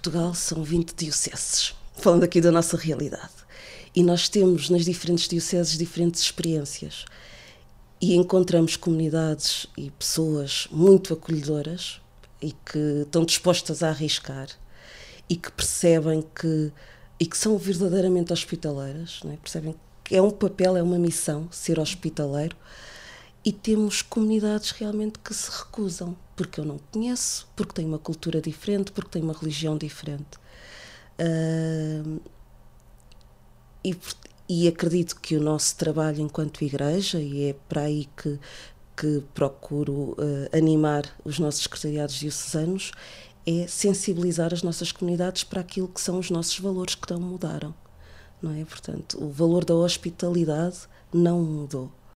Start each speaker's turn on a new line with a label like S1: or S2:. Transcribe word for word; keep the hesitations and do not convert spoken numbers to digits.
S1: Portugal são vinte dioceses, falando aqui da nossa realidade. E nós temos nas diferentes dioceses diferentes experiências. E encontramos comunidades e pessoas muito acolhedoras e que estão dispostas a arriscar e que percebem que, e que são verdadeiramente hospitaleiras, não é? Percebem que é um papel, é uma missão ser hospitaleiro. E temos comunidades realmente que se recusam, porque eu não conheço, porque tenho uma cultura diferente, porque tenho uma religião diferente. Uh, e, e acredito que o nosso trabalho enquanto igreja, e é para aí que, que procuro uh, animar os nossos secretariados diocesanos, é sensibilizar as nossas comunidades para aquilo que são os nossos valores que não mudaram. Não é? Portanto, o valor da hospitalidade não mudou.